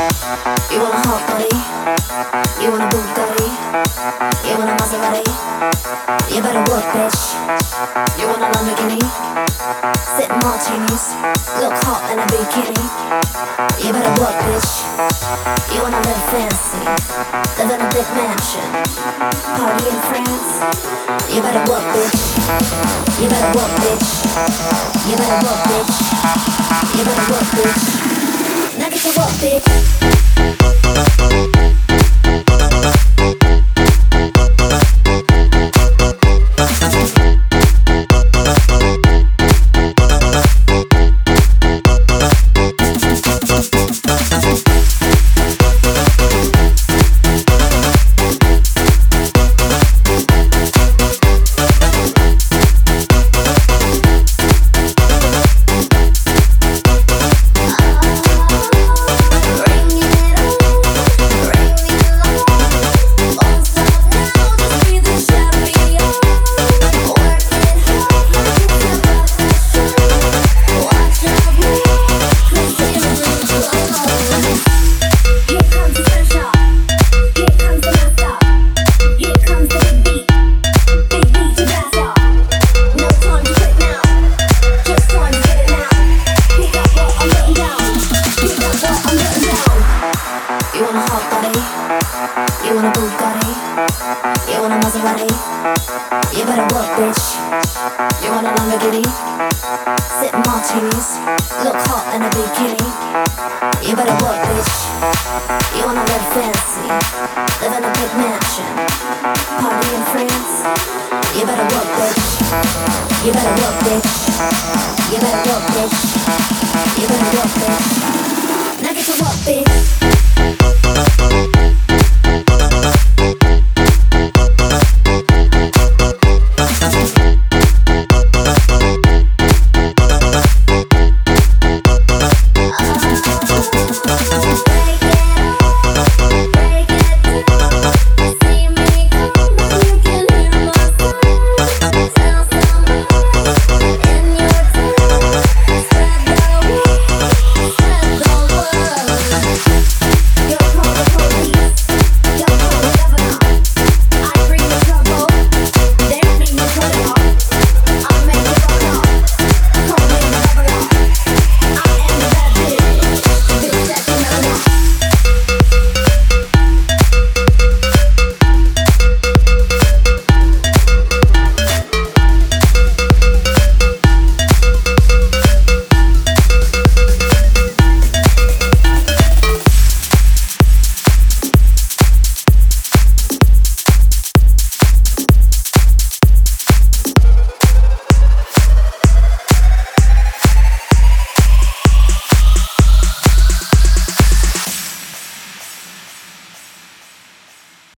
You want a hot body? You want a Bugatti? You want a Maserati? You better work, bitch. You want a Lamborghini? Sip martinis, look hot in a bikini. You better work, bitch. You wanna live fancy, live in a big mansion, party in France. You better work, bitch. You better work, bitch. You better work, bitch. You better work, bitch. Now get to work, bitch. You want a hot body? You want a Bugatti? You want a Maserati? You better work, bitch. You want a Lamborghini? Sip martinis, look hot in a bikini. You better work, bitch. You wanna live fancy, live in a big mansion, party in France. You better work, bitch. You better work, bitch. You better work, bitch. You better work, bitch. Now get to work, bitch.